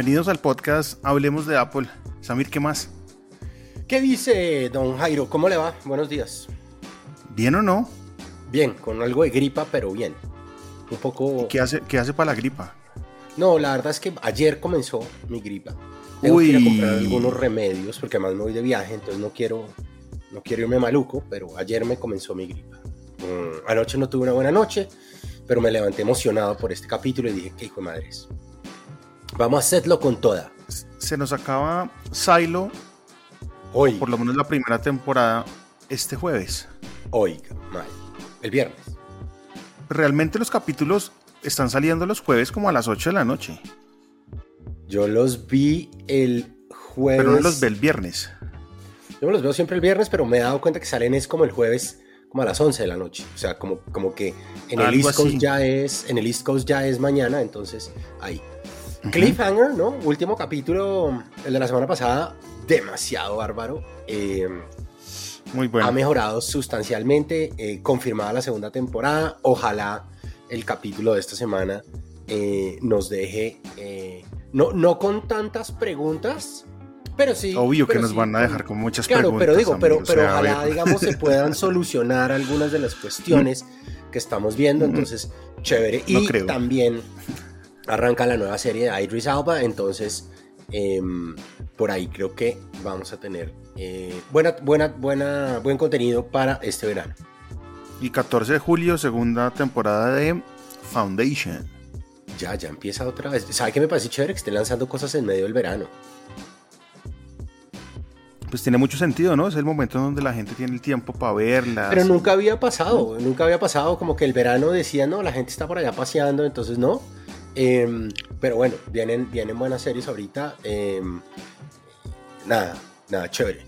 Bienvenidos al podcast Hablemos de Apple. Samir, ¿qué más? ¿Qué dice don Jairo? ¿Cómo le va? Buenos días. ¿Bien o no? Bien, con algo de gripa, pero bien. Un poco... ¿Y qué hace para la gripa? No, la verdad es que ayer comenzó mi gripa. Tengo que ir a comprar algunos remedios, porque además me voy de viaje, entonces no quiero irme maluco, pero ayer me comenzó mi gripa. Anoche no tuve una buena noche, pero me levanté emocionado por este capítulo y dije, qué hijo de madres. Vamos a hacerlo con toda. Se nos acaba Silo, hoy, por lo menos la primera temporada, este jueves. Oiga, mal. El viernes. Realmente los capítulos están saliendo los jueves como a las 8 de la noche. Yo los vi el jueves. Pero no los ve el viernes. Yo me los veo siempre el viernes, pero me he dado cuenta que salen es como el jueves, como a las 11 de la noche. O sea, como que en el East Coast ya es mañana, entonces ahí. Uh-huh. Cliffhanger, ¿no? Último capítulo, el de la semana pasada, demasiado bárbaro. Muy bueno. Ha mejorado sustancialmente, confirmada la segunda temporada. Ojalá el capítulo de esta semana nos deje, no con tantas preguntas, pero sí. Obvio que pero nos sí, van a dejar con muchas claro, preguntas. Pero ojalá, digamos, se puedan solucionar algunas de las cuestiones que estamos viendo. Entonces, chévere. Y también arranca la nueva serie de Idris Elba, entonces por ahí creo que vamos a tener buen contenido para este verano. Y 14 de julio, segunda temporada de Foundation. Ya empieza otra vez. ¿Sabe qué me parece chévere? Que estén lanzando cosas en medio del verano. Pues tiene mucho sentido, ¿no? Es el momento en donde la gente tiene el tiempo para verlas. Pero nunca había pasado como que el verano decía, no, la gente está por allá paseando, entonces no. Pero bueno, vienen buenas series ahorita. Nada, chévere.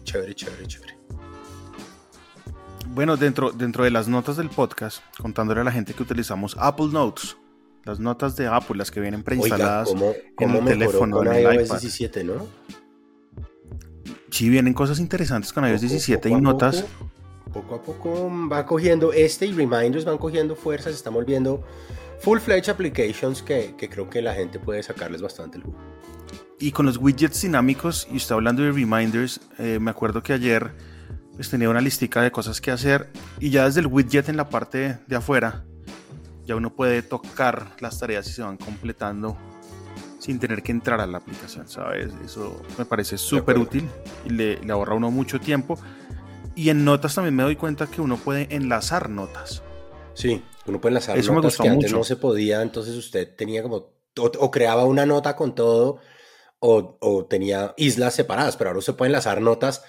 Bueno, dentro de las notas del podcast, contándole a la gente que utilizamos Apple Notes, las notas de Apple, las que vienen preinstaladas en el teléfono, en el iPad. 17, ¿no? Sí, vienen cosas interesantes con iOS 17 y notas. Poco a poco va cogiendo y Reminders van cogiendo fuerzas, están volviendo full-fledged applications que creo que la gente puede sacarles bastante el jugo. Y con los widgets dinámicos, y usted hablando de Reminders, me acuerdo que ayer pues, tenía una listica de cosas que hacer y ya desde el widget en la parte de afuera ya uno puede tocar las tareas y se van completando sin tener que entrar a la aplicación, ¿sabes? Eso me parece súper útil y le ahorra a uno mucho tiempo. Y en notas también me doy cuenta que uno puede enlazar notas. Sí, uno puede enlazar eso notas que antes mucho. no se podía, entonces usted tenía como, o creaba una nota con todo, o tenía islas separadas, pero ahora se puede enlazar notas,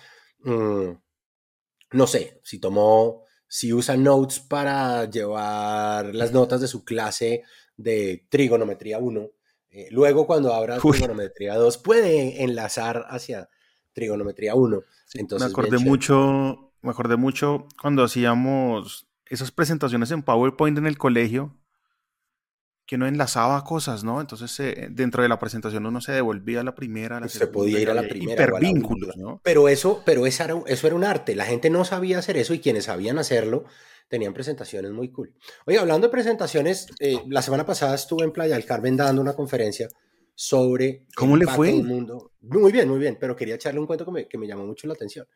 no sé, si usa Notes para llevar las notas de su clase de trigonometría 1, luego cuando abra trigonometría 2 puede enlazar hacia trigonometría 1. Sí, entonces, me acordé mucho cuando hacíamos esas presentaciones en PowerPoint en el colegio, que uno enlazaba cosas, ¿no? Entonces dentro de la presentación uno se devolvía a la primera, a la segunda. Se podía ir a la primera. Hipervínculos, ¿no? Pero eso era un arte. La gente no sabía hacer eso y quienes sabían hacerlo tenían presentaciones muy cool. Oye, hablando de presentaciones, la semana pasada estuve en Playa del Carmen dando una conferencia sobre ¿cómo le fue? Del mundo. Muy bien, pero quería echarle un cuento que me llamó mucho la atención.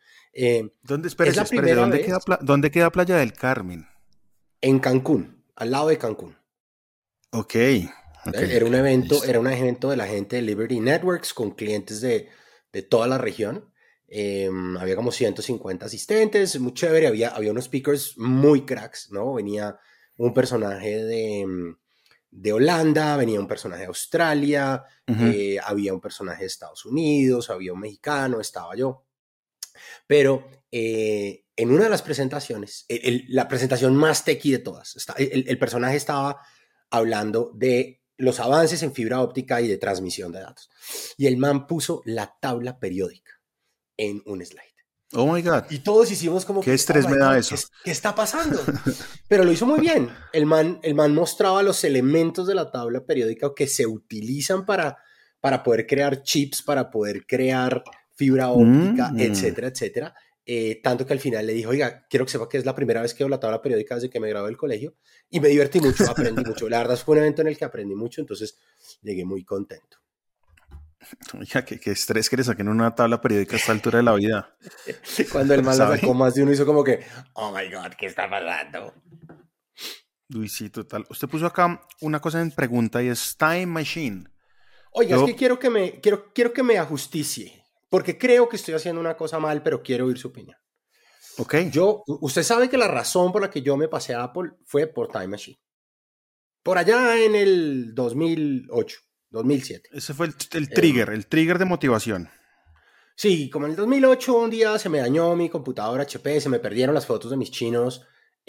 ¿Dónde queda Playa del Carmen? En Cancún, al lado de Cancún. Ok. Era un evento de la gente de Liberty Networks con clientes de toda la región. Había como 150 asistentes, muy chévere. Había unos speakers muy cracks, ¿no? Venía un personaje de Holanda, venía un personaje de Australia, había un personaje de Estados Unidos, había un mexicano, estaba yo. Pero en una de las presentaciones, la presentación más techie de todas, el personaje estaba hablando de los avances en fibra óptica y de transmisión de datos. Y el man puso la tabla periódica en un slide. Oh my God. Y todos hicimos como... ¿Qué estrés me da eso? ¿Qué está pasando? Pero lo hizo muy bien. El man mostraba los elementos de la tabla periódica que se utilizan para poder crear chips, para poder crear fibra óptica, etcétera, etcétera. Tanto que al final le dijo, oiga, quiero que sepa que es la primera vez que veo la tabla periódica desde que me gradué del colegio y me divertí mucho, aprendí mucho. La verdad fue un evento en el que aprendí mucho, entonces llegué muy contento. Oiga, qué estrés que le saquen una tabla periódica a esta altura de la vida. Cuando el man la ¿Sabe? sacó, más de uno hizo como que, oh my God, ¿qué está pasando? Uy, sí, total. Usted puso acá una cosa en pregunta y es Time Machine. Oiga, es que Yo, quiero que me ajusticie, porque creo que estoy haciendo una cosa mal, pero quiero oír su opinión. ok, Usted sabe que la razón por la que yo me pasé a Apple fue por Time Machine. Por allá en el 2008, 2007. ese fue Em, el trigger de motivación. sí, como en el 2008 un día se me dañó mi computadora HP, se me perdieron las fotos de mis chinos.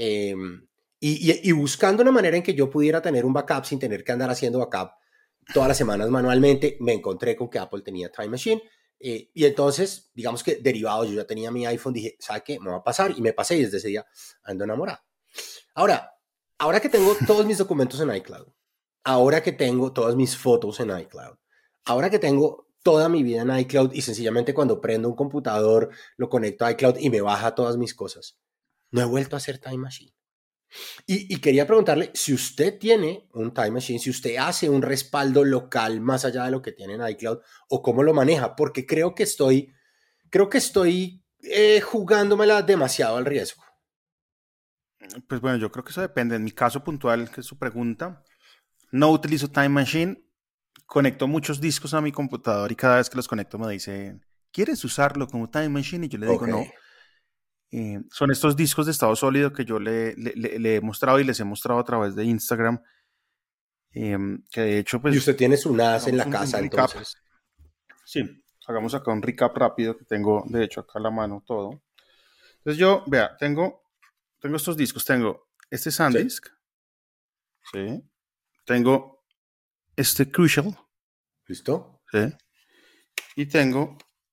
Y buscando una manera en que yo pudiera tener un backup sin tener que andar haciendo backup todas las semanas manualmente, me encontré con que Apple tenía Time Machine. Y entonces, digamos que derivado, yo ya tenía mi iPhone, dije, ¿sabe qué? Me va a pasar. Y me pasé y desde ese día ando enamorado. Ahora, ahora que tengo todos mis documentos en iCloud, ahora que tengo todas mis fotos en iCloud, ahora que tengo toda mi vida en iCloud y sencillamente cuando prendo un computador lo conecto a iCloud y me baja todas mis cosas, no he vuelto a hacer Time Machine. Y quería preguntarle si usted tiene un Time Machine, si usted hace un respaldo local más allá de lo que tiene en iCloud o cómo lo maneja, porque creo que estoy jugándomela demasiado al riesgo. Pues bueno, yo creo que eso depende. En mi caso puntual, que es su pregunta, no utilizo Time Machine, conecto muchos discos a mi computador y cada vez que los conecto me dicen, ¿quieres usarlo como Time Machine? Y yo le digo Ok. no. Son estos discos de estado sólido que yo le he mostrado y les he mostrado a través de Instagram, que de hecho, Y pues, usted tiene su NAS en hagamos la un casa, recap. entonces. Sí, hagamos acá un recap rápido que tengo, de hecho, acá a la mano todo. Entonces yo, vea, tengo estos discos, tengo este Sí. SanDisk, ¿sí? Tengo este Crucial, ¿Listo? ¿sí? Y tengo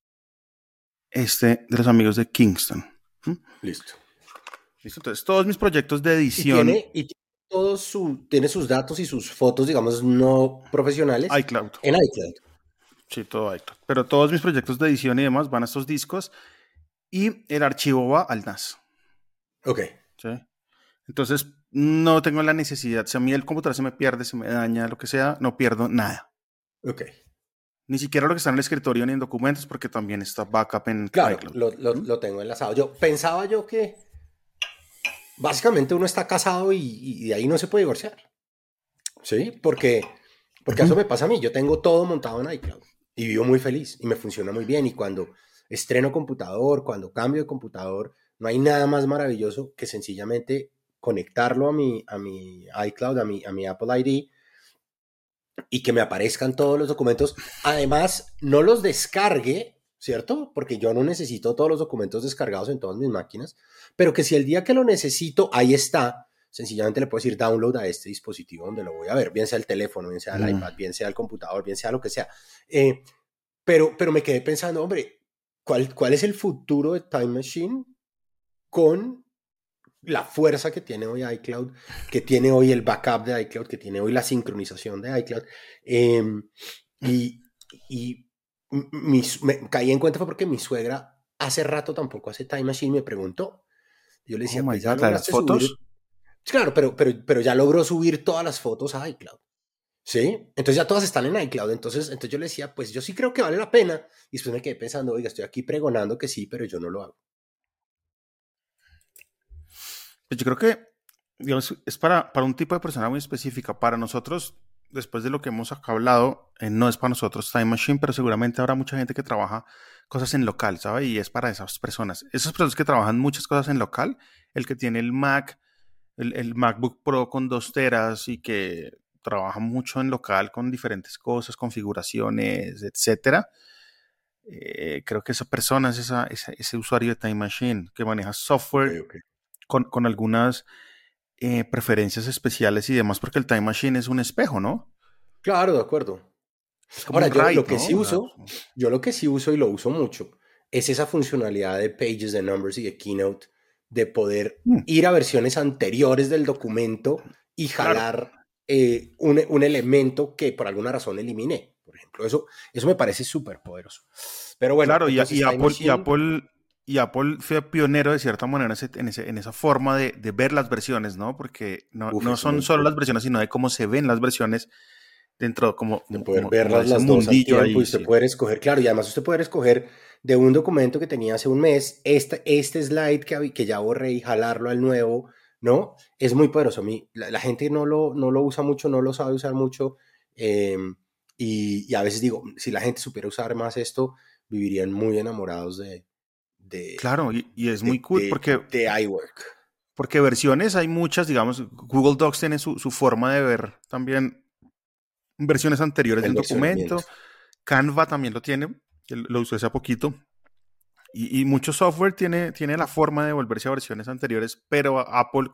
este de los amigos de Kingston. ¿Mm? Listo. ¿Listo? Entonces, todos mis proyectos de Y edición, tiene sus datos y sus fotos, digamos, no profesionales iCloud, en iCloud. sí, todo iCloud. Pero todos mis proyectos de edición y demás van a estos discos y el archivo va al NAS, Ok, ¿sí? Entonces, no tengo la necesidad. Si a mí el computador se me pierde, se me daña, lo que sea, no pierdo nada. ok. Ni siquiera lo que está en el escritorio ni en documentos, porque también está backup en Claro, iCloud. lo, ¿Mm? lo tengo enlazado. Pensaba yo que básicamente uno está casado y de ahí no se puede divorciar. ¿Sí? Porque eso Ujú. me pasa a mí. Yo tengo todo montado en iCloud y vivo muy feliz y me funciona muy bien. Y cuando estreno computador, cuando cambio de computador, no hay nada más maravilloso que sencillamente conectarlo a mi iCloud, a mi Apple ID y que me aparezcan todos los documentos. Además, no los descargue, ¿cierto? Porque yo no necesito todos los documentos descargados en todas mis máquinas, pero que si el día que lo necesito, ahí está, sencillamente le puedo decir download a este dispositivo donde lo voy a ver, bien sea el teléfono, bien sea el Mm. iPad, bien sea el computador, bien sea lo que sea. Pero me quedé pensando, hombre, ¿cuál es el futuro de Time Machine con la fuerza que tiene hoy iCloud, que tiene hoy el backup de iCloud, que tiene hoy la sincronización de iCloud? Eh, y me caí en cuenta fue porque mi suegra hace rato tampoco hace Time Machine me preguntó. Yo le Oh decía, my pues ya God, ¿la de las lograste subir. fotos? Claro, pero ya logró subir todas las fotos a iCloud. ¿Sí? Entonces ya todas están en iCloud. Entonces yo le decía, pues yo sí creo que vale la pena. Y después me quedé pensando, oiga, estoy aquí pregonando que sí, pero yo no lo hago. Pues yo creo que, digamos, es para un tipo de persona muy específica. Para nosotros, después de lo que hemos acá hablado, no es para nosotros Time Machine, pero seguramente habrá mucha gente que trabaja cosas en local, ¿sabe? Y es para esas personas. Esas personas que trabajan muchas cosas en local, el que tiene el Mac, el MacBook Pro con 2 teras y que trabaja mucho en local con diferentes cosas, configuraciones, etcétera. Creo que esa persona es ese usuario de Time Machine que maneja Ok, software ok. con algunas preferencias especiales y demás, porque el Time Machine es un espejo, ¿no? Claro, de acuerdo. Es como Ahora, un yo RAID, lo que ¿no? sí O sea, uso, yo lo que sí uso y lo uso mucho, es esa funcionalidad de Pages, de Numbers y de Keynote, de poder ir a versiones anteriores del documento y claro, jalar un elemento que por alguna razón eliminé. Por ejemplo, eso me parece súper poderoso. Pero bueno, claro, entonces Time Machine, Y Apple fue pionero de cierta manera en esa forma de ver las versiones, ¿no? Porque no eso es son muy solo cool. las versiones, sino de cómo se ven las versiones. dentro de poder como verlas ese las dos al mundillo tiempo y ahí, usted sí. poder escoger, claro, y además usted poder escoger de un documento que tenía hace un mes, este slide que ya borré y jalarlo al nuevo, ¿no? Es muy poderoso. A mí, la gente no lo usa mucho, no lo sabe usar mucho, eh, y a veces digo, si la gente supiera usar más esto, vivirían muy enamorados de, Claro, y es muy cool de iWork. porque versiones hay muchas, digamos, Google Docs tiene su forma de ver también versiones anteriores de El un versionamiento. documento. Canva también lo tiene, que lo usé hace poquito. Y mucho software tiene la forma de volverse a versiones anteriores, pero Apple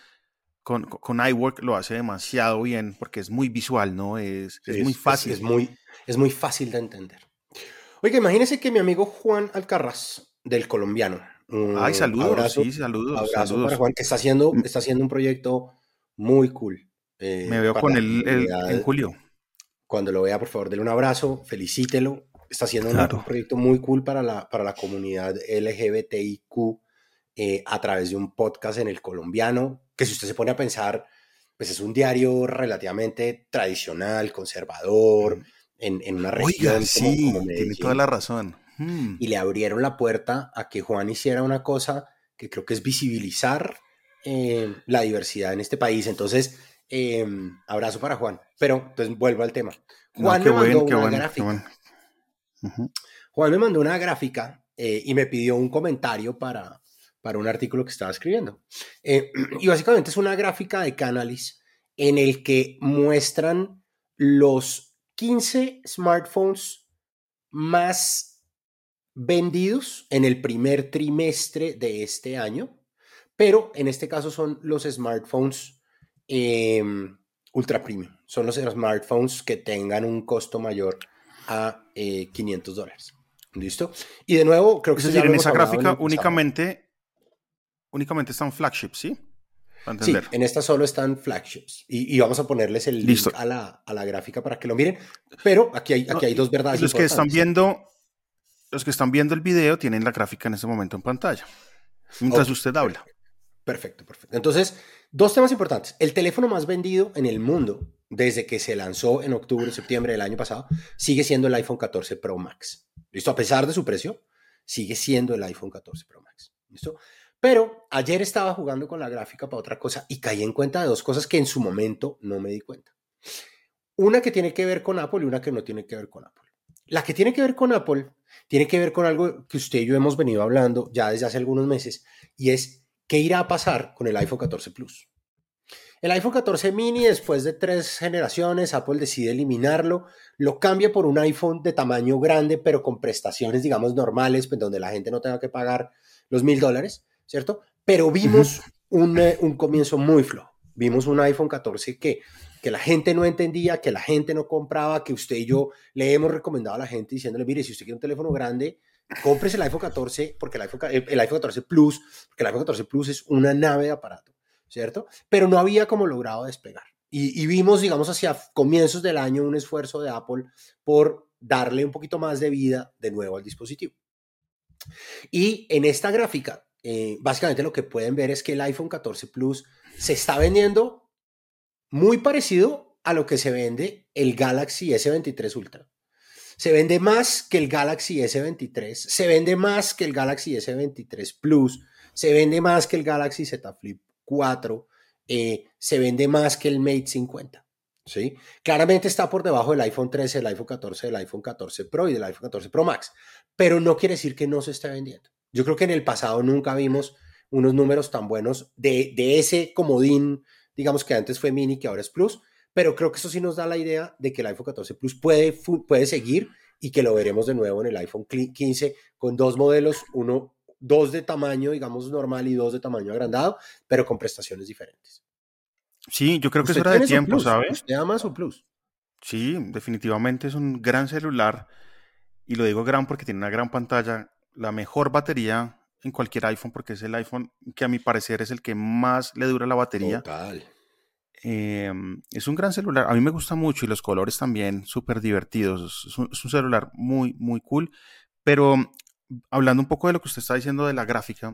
con iWork lo hace demasiado bien porque es muy visual, ¿no? Es Sí, muy fácil. es muy fácil de entender. Oiga, imagínese que mi amigo Juan Alcarraz, del colombiano, Ay, saludos, abrazo, sí, saludos, abrazo para saludos. Juan, que M- está haciendo un proyecto muy cool Me veo para con la él en comunidad. julio. Cuando lo vea, por favor, dele un abrazo, felicítelo. Está haciendo un Claro. proyecto muy cool para la comunidad LGBTIQ a través de un podcast en el colombiano, que si usted se pone a pensar, pues es un diario relativamente tradicional, conservador, en una Oiga, región como sí, tiene toda Medellín, la razón. y le abrieron la puerta a que Juan hiciera una cosa que creo que es visibilizar la diversidad en este país. Entonces, abrazo para Juan. Pero entonces vuelvo al tema. No, Juan qué me mandó bueno, qué una bueno, qué bueno. gráfica. Ujú. Juan me mandó una gráfica y me pidió un comentario para un artículo que estaba escribiendo. Y básicamente es una gráfica de Canalys en el que muestran los 15 smartphones más vendidos en el primer trimestre de este año, pero en este caso son los smartphones eh, ultra premium, son los smartphones que tengan un costo mayor a $500. ¿Listo? Y de nuevo, creo que Es esto ya decir, lo en hemos esa hablado en gráfica el pasado. únicamente están flagships, ¿sí? Para entender. Sí, en esta solo están flagships y vamos a ponerles el link Listo. a la gráfica para que lo miren, pero No, aquí hay dos y verdades importantes. los que están viendo el video tienen la gráfica en este momento en pantalla, mientras Ok, usted habla. perfecto, perfecto. Entonces, dos temas importantes. El teléfono más vendido en el mundo desde que se lanzó en octubre, septiembre del año pasado, sigue siendo el iPhone 14 Pro Max. ¿Listo? A pesar de su precio, sigue siendo el iPhone 14 Pro Max. ¿Listo? Pero ayer estaba jugando con la gráfica para otra cosa y caí en cuenta de dos cosas que en su momento no me di cuenta. Una que tiene que ver con Apple y una que no tiene que ver con Apple. La que tiene que ver con Apple tiene que ver con algo que usted y yo hemos venido hablando ya desde hace algunos meses y es qué irá a pasar con el iPhone 14 Plus. El iPhone 14 mini, después de 3 generaciones, Apple decide eliminarlo, lo cambia por un iPhone de tamaño grande, pero con prestaciones, digamos, normales, pues donde la gente no tenga que pagar los $1,000, ¿cierto? Pero Ujú. vimos un comienzo muy flojo. Vimos un iPhone 14 que la gente no entendía, que la gente no compraba, que usted y yo le hemos recomendado a la gente diciéndole, mire, si usted quiere un teléfono grande, cómprese el iPhone 14, porque el iPhone 14 Plus, porque el iPhone 14 Plus es una nave de aparato, ¿cierto? Pero no había como logrado despegar. Y vimos, digamos, hacia comienzos del año un esfuerzo de Apple por darle un poquito más de vida de nuevo al dispositivo. Y en esta gráfica, básicamente lo que pueden ver es que el iPhone 14 Plus se está vendiendo muy parecido a lo que se vende el Galaxy S23 Ultra. Se vende más que el Galaxy S23, se vende más que el Galaxy S23 Plus, se vende más que el Galaxy Z Flip 4, se vende más que el Mate 50. ¿Sí? Claramente está por debajo del iPhone 13, del iPhone 14, del iPhone 14 Pro y del iPhone 14 Pro Max, pero no quiere decir que no se esté vendiendo. Yo creo que en el pasado nunca vimos unos números tan buenos de ese comodín, digamos que antes fue mini, que ahora es Plus, pero creo que eso sí nos da la idea de que el iPhone 14 Plus puede seguir y que lo veremos de nuevo en el iPhone 15 con dos modelos, dos de tamaño, digamos, normal y dos de tamaño agrandado, pero con prestaciones diferentes. Sí, yo creo que eso Usted era de tiene su tiempo, Plus, ¿sabe? usted ama su Plus. Sí, definitivamente es un gran celular y lo digo gran porque tiene una gran pantalla, la mejor batería en cualquier iPhone porque es el iPhone que a mi parecer es el que más le dura la batería. Total. Es un gran celular, a mí me gusta mucho y los colores también súper divertidos. Es un celular muy, muy cool, pero hablando un poco de lo que usted está diciendo de la gráfica,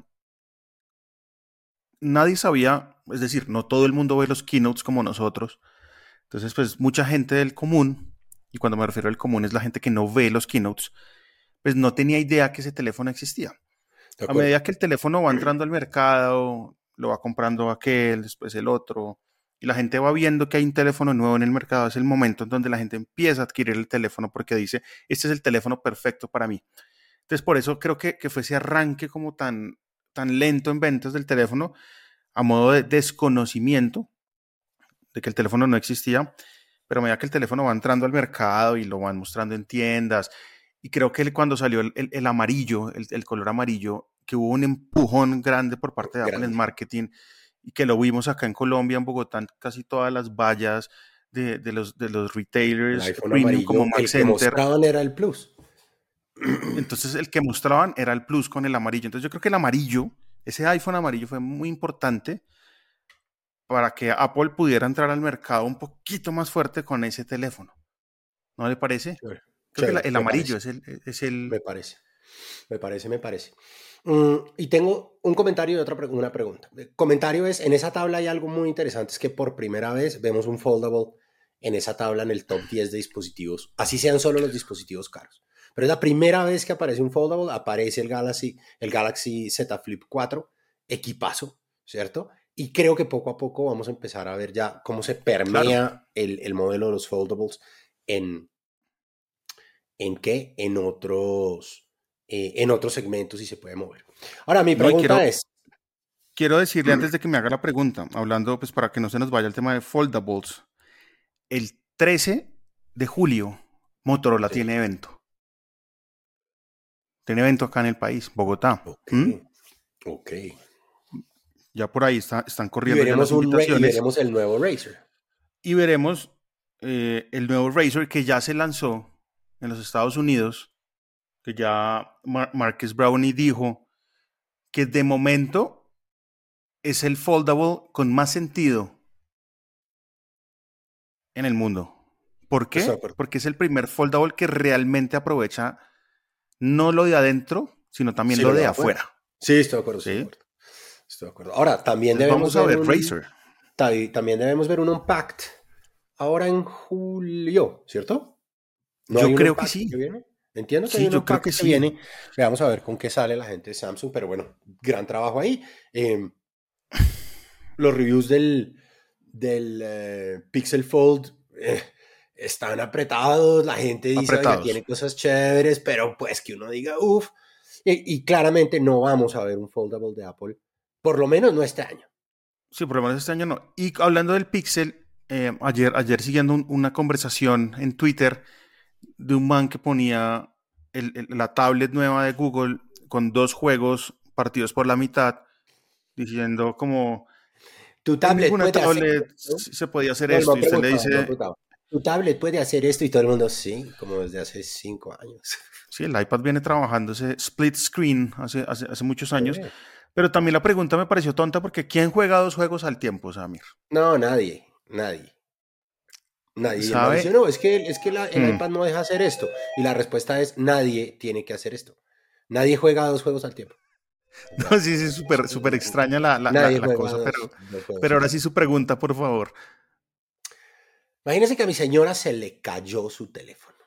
nadie sabía, es decir, no todo el mundo ve los keynotes como nosotros, Entonces, pues mucha gente del común, y cuando me refiero al común es la gente que no ve los keynotes, pues no tenía idea que ese teléfono existía. De A acuerdo. medida que el teléfono va entrando al mercado, lo va comprando aquel, después el otro, y la gente va viendo que hay un teléfono nuevo en el mercado, es el momento en donde la gente empieza a adquirir el teléfono porque dice, este es el teléfono perfecto para mí. Entonces, por eso creo que fue ese arranque como tan lento en ventas del teléfono, a modo de desconocimiento de que el teléfono no existía, pero a medida que el teléfono va entrando al mercado y lo van mostrando en tiendas, y creo que cuando salió el amarillo, el color amarillo, que hubo un empujón grande por parte de Apple en Grande. marketing, y que lo vimos acá en Colombia, en Bogotá, en casi todas las vallas de los El retailers iPhone premium como amarillo, Mac el que Center. mostraban era el Plus. Entonces el que mostraban era el Plus con el amarillo. Entonces yo creo que el amarillo, ese iPhone amarillo fue muy importante para que Apple pudiera entrar al mercado un poquito más fuerte con ese teléfono. ¿No le parece? Chévere, Creo que chévere, el me amarillo parece, es el. me parece, me parece. Y tengo un comentario y una pregunta. El comentario es, en esa tabla hay algo muy interesante, es que por primera vez vemos un foldable en esa tabla en el top 10 de dispositivos, así sean solo los dispositivos caros. Pero es la primera vez que aparece un foldable, aparece el Galaxy Z Flip 4, equipazo, ¿cierto? Y creo que poco a poco vamos a empezar a ver ya cómo se Claro. permea el modelo de los foldables en, ¿en qué? En otros segmentos y se puede mover. Ahora, mi No, y pregunta quiero, es, quiero decirle antes de que me haga la pregunta, hablando pues para que no se nos vaya el tema de foldables, el 13 de julio Motorola sí, tiene evento. Tiene evento acá en el país, Bogotá. ok, ¿Mm? ok. Ya por ahí están Y corriendo ya veremos, las invitaciones veremos el nuevo Razer. y veremos el nuevo Razer que ya se lanzó en los Estados Unidos, que ya Marques Brownlee dijo que de momento es el foldable con más sentido en el mundo. ¿Por Estoy de qué? acuerdo. Porque es el primer foldable que realmente aprovecha no lo de adentro, sino también Sí, lo lo de de afuera. afuera. Sí, estoy de acuerdo, estoy de ¿Sí? acuerdo. Estoy de acuerdo. Ahora, también Entonces debemos vamos a ver ver un, Razer. también debemos ver un Unpacked ahora en julio, ¿cierto? ¿No hay Yo un creo que Unpacked que sí. viene? Entiendo que hay Sí, un yo creo Unpacked que que sí. viene. Veamos a ver con qué sale la gente de Samsung, pero bueno, gran trabajo ahí. Los reviews del Pixel Fold están apretados, la gente dice, oiga, Apretados. tiene cosas chéveres, pero pues que uno diga, uff, y claramente no vamos a ver un foldable de Apple, por lo menos no este año. Sí, por lo menos este año no. Y hablando del Pixel, ayer siguiendo una conversación en Twitter de un man que ponía la tablet nueva de Google con dos juegos partidos por la mitad, diciendo como Tu en tablet ninguna puede hacer tablet esto. se podía hacer No, esto. no Y usted le preguntaba, no dice, preguntaba. Tu tablet puede hacer esto y todo el mundo, sí, como desde hace 5 años. sí, el iPad viene trabajando ese split screen hace muchos años, Sí. pero también la pregunta me pareció tonta porque ¿quién juega dos juegos al tiempo, Samir? No, nadie, nadie. Nadie. Y el man dice, ¿Sabe? no, es que el Hmm. iPad no deja hacer esto. Y la respuesta es, nadie tiene que hacer esto. Nadie juega dos juegos al tiempo. No, Ya. sí, sí, súper extraña la, Nadie la juega cosa, pero, dos juegos pero al ahora sí tiempo. su pregunta, por favor. Imagínense que a mi señora se le cayó su teléfono.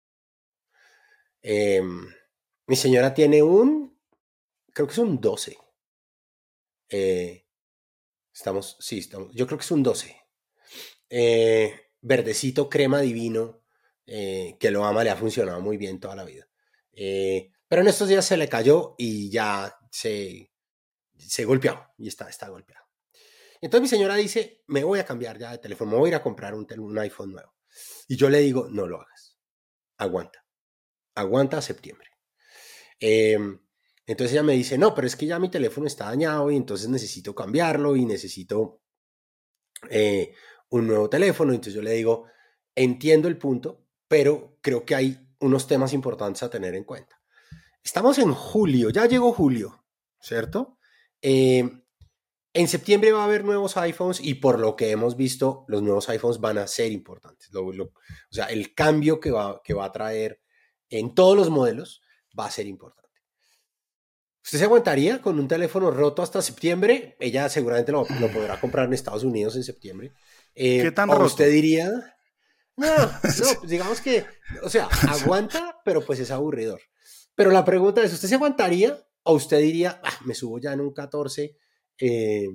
Mi señora tiene creo que es un 12. Eh, sí, yo creo que es un 12. Verdecito, crema divino, que lo ama, le ha funcionado muy bien toda la vida. Pero en estos días se le cayó y ya se golpeó y está golpeado. Entonces mi señora dice, me voy a cambiar ya de teléfono, me voy a ir a comprar un iPhone nuevo. Y yo le digo, no lo hagas, aguanta a septiembre. Eh, entonces ella me dice, no, pero es que ya mi teléfono está dañado y entonces necesito cambiarlo y necesito eh, un nuevo teléfono. Entonces yo le digo, entiendo el punto, pero creo que hay unos temas importantes a tener en cuenta. Estamos en julio, ya llegó julio, ¿cierto? En septiembre va a haber nuevos iPhones y por lo que hemos visto, los nuevos iPhones van a ser importantes. O sea, el cambio que va a traer en todos los modelos va a ser importante. ¿Usted se aguantaría con un teléfono roto hasta septiembre? Ella seguramente lo podrá comprar en Estados Unidos en septiembre. ¿Qué tan ¿O roto? usted diría? No, no, pues digamos que, o sea, aguanta, pero pues es aburridor. Pero la pregunta es, ¿usted se aguantaría o usted diría, me subo ya en un 14 eh,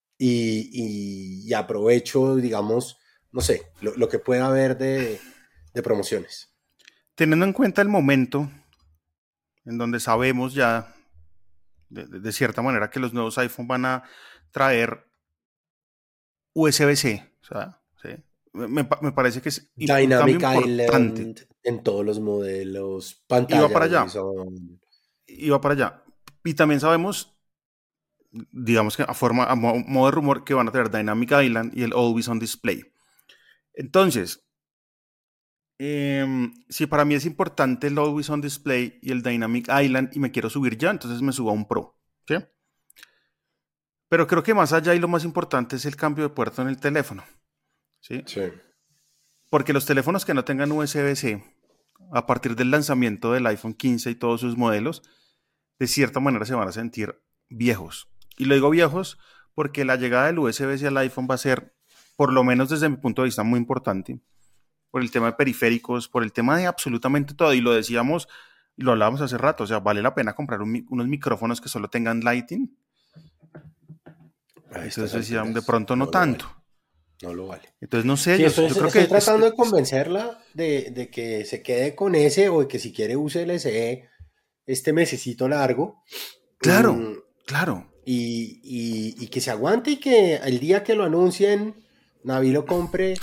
y aprovecho, digamos, no sé, lo que pueda haber de promociones? Teniendo en cuenta el momento en donde sabemos ya de cierta manera que los nuevos iPhone van a traer USB-C, o sea, ¿sí? Me parece que es un cambio Dynamic importante. Island en todos los modelos, Iba pantalla para allá, Always On. iba para allá. Y también sabemos, digamos que a modo de rumor, que van a traer Dynamic Island y el Always On Display. Entonces, si para mí es importante el Always On Display y el Dynamic Island y me quiero subir ya, entonces me subo a un Pro, ¿sí? Pero creo que más allá y lo más importante es el cambio de puerto en el teléfono, ¿sí? Sí. Porque los teléfonos que no tengan USB-C, a partir del lanzamiento del iPhone 15 y todos sus modelos, de cierta manera se van a sentir viejos. Y lo digo viejos porque la llegada del USB-C al iPhone va a ser, por lo menos desde mi punto de vista, muy importante. Por el tema de periféricos, por el tema de absolutamente todo. Y lo decíamos, y lo hablábamos hace rato, o sea, vale la pena comprar unos micrófonos que solo tengan Lighting. A estas Entonces decían, de alturas pronto no no lo tanto. vale, no lo vale. Entonces no sé, Sí, yo creo estoy que tratando de convencerla de que se quede con ese o de que si quiere use el SE este mesecito largo. claro, mm, claro. y que se aguante y que el día que lo anuncien, Navi lo compre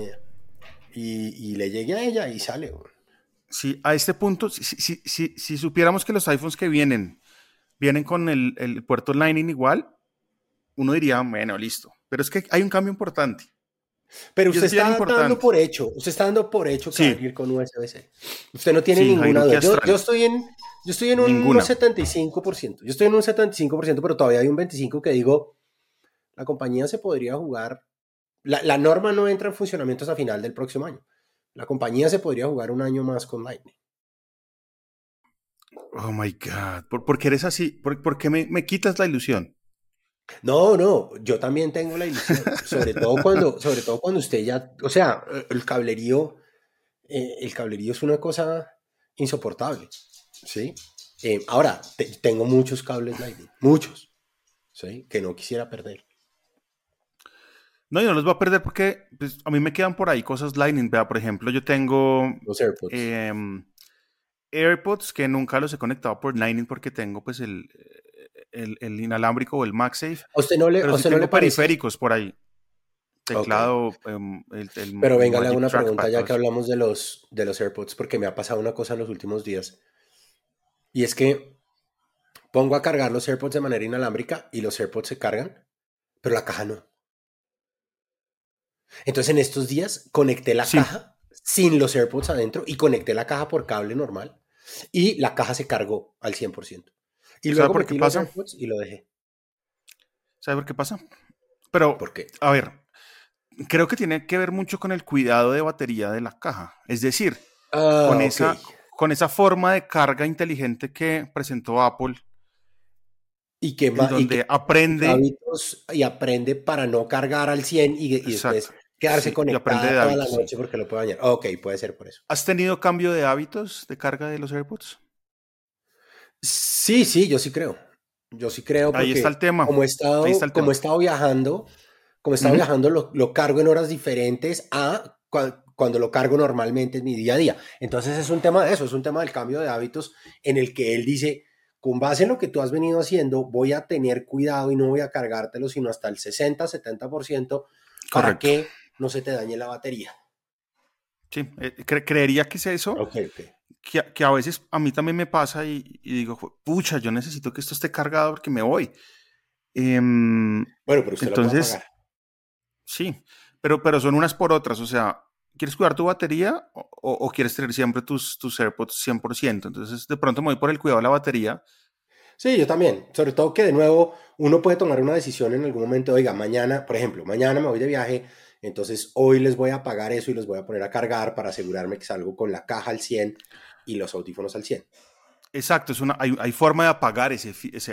y le llegue a ella y sale. Si a este punto, si supiéramos que los iPhones que vienen con el puerto Lightning igual, uno diría, bueno, listo. Pero es que hay un cambio importante. Pero Y usted es bien está dando importante. por hecho, usted está dando por hecho que va a Sí, venir con USB-C. Usted no tiene sí, ninguna Jairuki duda. Yo Astral. estoy en un Ninguna. 75%. Yo estoy en un 75%, pero todavía hay un 25% que digo, la compañía se podría jugar. La norma no entra en funcionamiento hasta final del próximo año. La compañía se podría jugar un año más con Lightning. Oh my God. ¿Por qué eres así? ¿Por qué me quitas la ilusión? No, no, yo también tengo la ilusión, sobre todo cuando usted ya, o sea, el cablerío es una cosa insoportable, ¿sí? Ahora, tengo muchos cables Lightning, muchos, ¿sí? Que no quisiera perder. No, yo no los voy a perder porque pues, a mí me quedan por ahí cosas Lightning. Vea, por ejemplo, yo tengo Los AirPods. em, AirPods que nunca los he conectado por Lightning porque tengo pues el inalámbrico o el MagSafe, A pero sí usted no le tengo parece? periféricos por ahí. Ok, Teclado, pero el venga, le hago Magic una pregunta Trackpad, ya todo que eso. hablamos de los AirPods, porque me ha pasado una cosa en los últimos días, y es que pongo a cargar los AirPods de manera inalámbrica y los AirPods se cargan, pero la caja no. Entonces en estos días conecté la Sí, caja sin los AirPods adentro y conecté la caja por cable normal y la caja se cargó al 100%. Y ¿sabe luego por qué metí los pasa? AirPods y lo dejé. ¿Sabe por qué pasa? Pero, ¿Por qué? a ver, creo que tiene que ver mucho con el cuidado de batería de la caja. Es decir, con Ah, ok. esa forma de carga inteligente que presentó Apple, en Y que donde sus aprende, hábitos y aprende para no cargar al 100 y exacto, después quedarse sí, y aprende conectada de toda la hábitos. noche porque lo puede dañar. Ok, puede ser por eso. ¿Has tenido cambio de hábitos de carga de los AirPods? Sí, sí, yo sí creo. Yo sí creo Ahí está el porque tema. Ahí está el como he tema. estado viajando, Ujú. lo cargo en horas diferentes a cuando lo cargo normalmente en mi día a día. Entonces es un tema de eso, es un tema del cambio de hábitos en el que él dice, con base en lo que tú has venido haciendo, voy a tener cuidado y no voy a cargártelo sino hasta el 60-70% para Correcto. que no se te dañe la batería. Sí, creería que es eso, Ok, ok. que a veces a mí también me pasa y digo, pucha, yo necesito que esto esté cargado porque me voy. Em, Bueno, pero usted lo puede apagar. entonces, sí, pero son unas por otras, o sea, ¿quieres cuidar tu batería o quieres tener siempre tus AirPods 100%? Entonces, de pronto me voy por el cuidado de la batería. Sí, yo también. Sobre todo que de nuevo uno puede tomar una decisión en algún momento. Oiga, mañana, por ejemplo, mañana me voy de viaje, entonces hoy les voy a apagar eso y los voy a poner a cargar para asegurarme que salgo con la caja al 100 y los audífonos al 100. Exacto, hay forma de apagar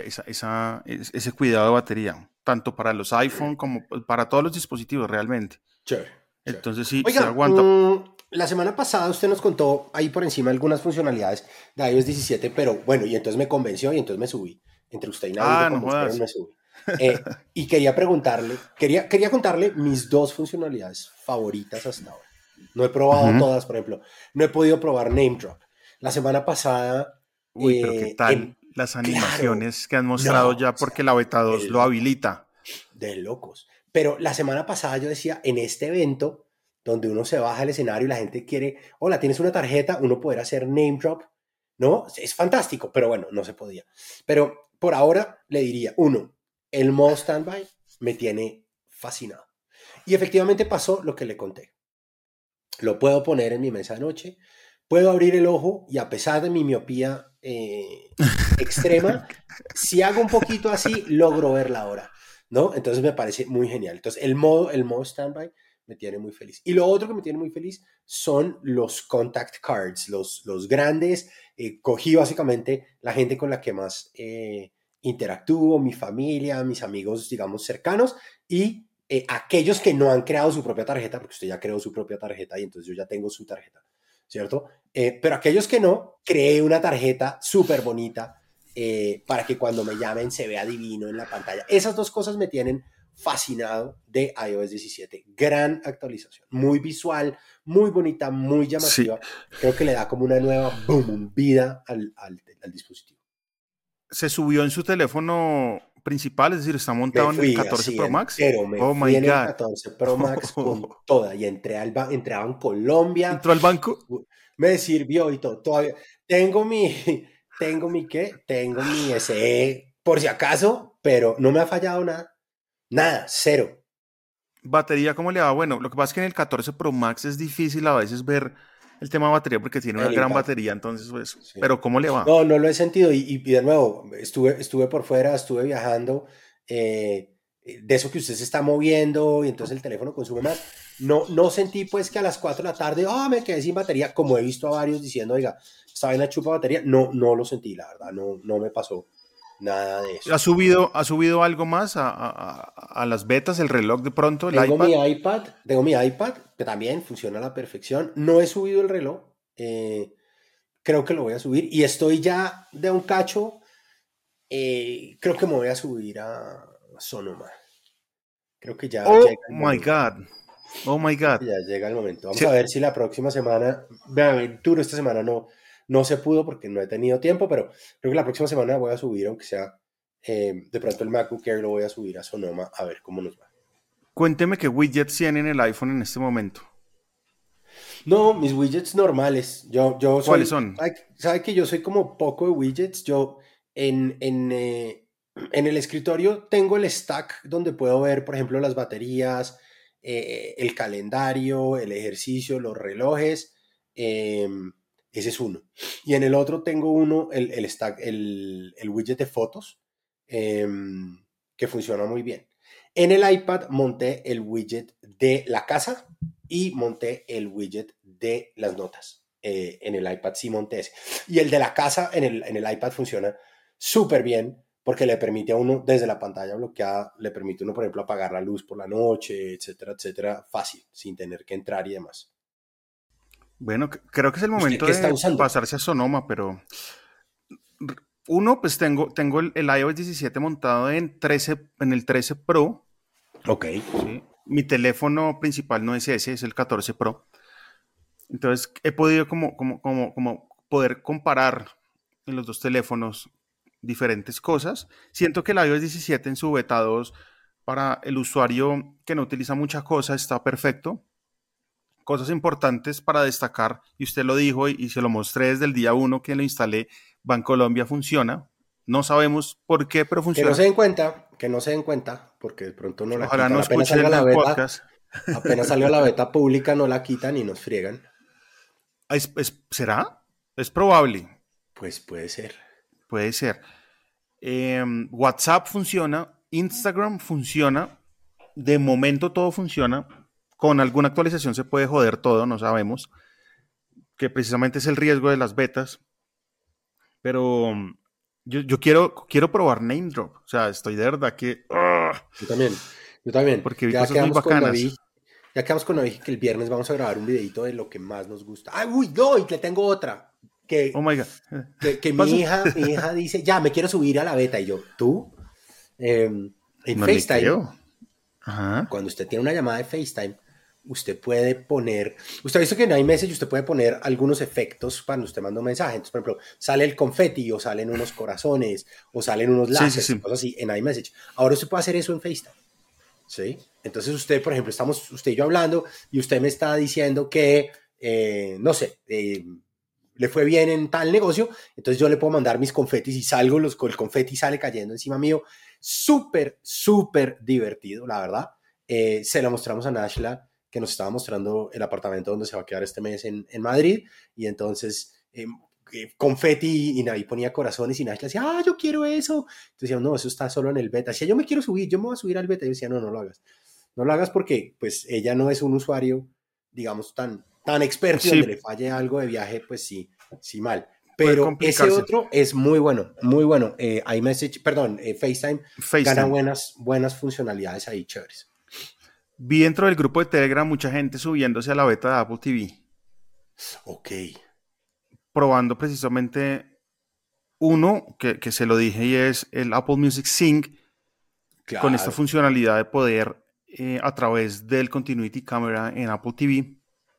ese cuidado de batería, tanto para los iPhone como para todos los dispositivos realmente. Chévere, chévere. Entonces sí, se Oiga, aguanta. la semana pasada usted nos contó ahí por encima algunas funcionalidades de iOS 17, pero bueno, y entonces me convenció y entonces me subí. Entre usted y Navi me Ah, no convencieron, jodas. me subí. Y quería preguntarle, quería contarle mis dos funcionalidades favoritas hasta ahora. No he probado Ujú. todas, por ejemplo, no he podido probar Name Drop. La semana pasada, Uy, pero ¿qué tal las claro, animaciones que han mostrado no, o ya sea, porque la beta de 2 lo locos, habilita? de locos. Pero la semana pasada yo decía, en este evento, donde uno se baja al escenario y la gente quiere, hola, tienes una tarjeta, uno poder hacer name drop, ¿no? Es fantástico, pero bueno, no se podía. Pero por ahora le diría, uno, el modo standby me tiene fascinado. Y efectivamente pasó lo que le conté. Lo puedo poner en mi mesa de noche, puedo abrir el ojo y a pesar de mi miopía extrema, si hago un poquito así, logro ver la hora, ¿no? Entonces me parece muy genial. Entonces el modo standby me tiene muy feliz. Y lo otro que me tiene muy feliz son los contact cards, los grandes. Cogí básicamente la gente con la que más interactúo, mi familia, mis amigos, digamos, cercanos y aquellos que no han creado su propia tarjeta, porque usted ya creó su propia tarjeta y entonces yo ya tengo su tarjeta, ¿cierto? Pero aquellos que no, creé una tarjeta súper bonita para que cuando me llamen se vea divino en la pantalla. Esas dos cosas me tienen fascinado de iOS 17. Gran actualización, muy visual, muy bonita, muy Sí, llamativa. Creo que le da como una nueva boom, vida al dispositivo. se subió en su teléfono principal, es decir, está Me montado en el fui 14 así Pro Max. entero, me Oh fui my en el God. 14 Pro Max con toda y entré a Colombia, ¿Entró al banco? me sirvió y todo. Todavía tengo mi, tengo mi SE por si acaso, pero no me ha fallado nada, nada, cero. ¿Batería cómo le va? Bueno, lo que pasa es que en el 14 Pro Max es difícil a veces ver el tema de batería porque tiene una El gran impacto, batería, entonces pues, sí. pero ¿cómo le va? No, no lo he sentido y de nuevo, estuve por fuera, estuve viajando, de eso que usted se está moviendo y entonces el teléfono consume más. No, no sentí pues que a las 4 de la tarde, me quedé sin batería, como he visto a varios diciendo, oiga, esta vaina chupa batería. No, no lo sentí, la verdad, no, no me pasó nada de eso. Ha subido algo más a las betas, el reloj de pronto, el iPad? Tengo mi iPad, que también funciona a la perfección. No he subido el reloj, creo que lo voy a subir y estoy ya de un cacho. Creo que me voy a subir a Sonoma. Creo que ya llega Oh el my momento. God. Oh my Creo que God. ya llega el momento. Vamos Sí, a ver si la próxima semana, me aventuro esta semana, no, no se pudo porque no he tenido tiempo, pero creo que la próxima semana voy a subir, aunque sea de pronto el MacBook Air lo voy a subir a Sonoma a ver cómo nos va. cuénteme qué widgets tiene en el iPhone en este momento. No, mis widgets normales. Yo ¿Cuáles soy, son? sabe que yo soy como poco de widgets. Yo en, en, eh, en el escritorio tengo el stack donde puedo ver, por ejemplo, las baterías, el calendario, el ejercicio, los relojes. eh, Ese es uno. Y en el otro tengo uno, el stack, el widget de fotos, eh, que funciona muy bien. En el iPad monté el widget de la casa y monté el widget de las notas. En el iPad sí monté ese. Y el de la casa en el iPad funciona súper bien porque le permite a uno, desde la pantalla bloqueada, le permite a uno, por ejemplo, apagar la luz por la noche, etcétera, etcétera, fácil, sin tener que entrar y demás. Bueno, creo que es el ¿Usted momento qué está de usando? pasarse a Sonoma, pero uno, pues tengo el iOS 17 montado en 13, en el 13 Pro, Ok. ¿sí? Mi teléfono principal no es ese, es el 14 Pro. Entonces he podido como poder comparar en los dos teléfonos diferentes cosas. Siento que el iOS 17 en su beta 2 para el usuario que no utiliza mucha cosa está perfecto. Cosas importantes para destacar, y usted lo dijo y se lo mostré desde el día uno que lo instalé, Bancolombia funciona. No sabemos por qué, pero Que no se funciona. den cuenta, que no se den cuenta, porque de pronto no la Ojalá quitan. no escuche el podcast. Apenas salga la beta pública, no la quitan y nos friegan. ¿Será? Es probable, Pues puede ser. puede ser. WhatsApp funciona, Instagram funciona, de momento todo funciona. Con alguna actualización se puede joder todo, no sabemos, que precisamente es el riesgo de las betas. Pero yo quiero probar Name Drop. O sea, estoy de verdad que. Yo también, yo también. Porque vi Ya cosas muy quedamos con bacanas. David. Ya quedamos con hoy que el viernes vamos a grabar un videito de lo que más nos gusta. ¡Ay, uy, no! Y le tengo otra. Oh Que, my God. que ¿Qué pasa? mi hija dice, ya, me quiero subir a la beta. Y yo, ¿tú? En No le FaceTime, creo. Ajá. cuando usted tiene una llamada de FaceTime, usted puede poner, usted ha visto que en iMessage usted puede poner algunos efectos cuando usted manda un mensaje. Entonces, por ejemplo, sale el confeti o salen unos corazones o salen unos Sí, sí, láseres y sí. cosas así en iMessage. Ahora usted puede hacer eso en FaceTime. ¿Sí? Entonces usted, por ejemplo, estamos usted y yo hablando y usted me está diciendo que, no sé, le fue bien en tal negocio, entonces yo le puedo mandar mis confetis y salgo, el confeti sale cayendo encima mío. Súper, súper divertido, la verdad. Se lo mostramos a Nashla, que nos estaba mostrando el apartamento donde se va a quedar este mes en Madrid, y entonces confeti y Navi ponía corazones y Nashla decía, yo quiero eso. Entonces decía, no, eso está solo en el beta. Decía, yo me quiero subir, yo me voy a subir al beta. Y yo decía, no, no lo hagas. No lo hagas porque pues ella no es un usuario, digamos, tan experto y donde le Sí, falle algo de viaje, pues sí, sí mal. puede Pero ese complicarse. otro es muy bueno, muy bueno. iMessage, perdón, FaceTime gana FaceTime. buenas funcionalidades ahí, chéveres. Vi dentro del grupo de Telegram mucha gente subiéndose a la beta de Apple TV, Ok, probando precisamente uno que se lo dije y es el Apple Music Sync con esta claro. funcionalidad de poder a través del Continuity Camera en Apple TV